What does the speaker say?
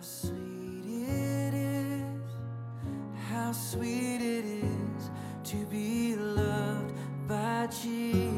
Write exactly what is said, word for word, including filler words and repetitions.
sweet it is, how sweet it is to be loved by Jesus.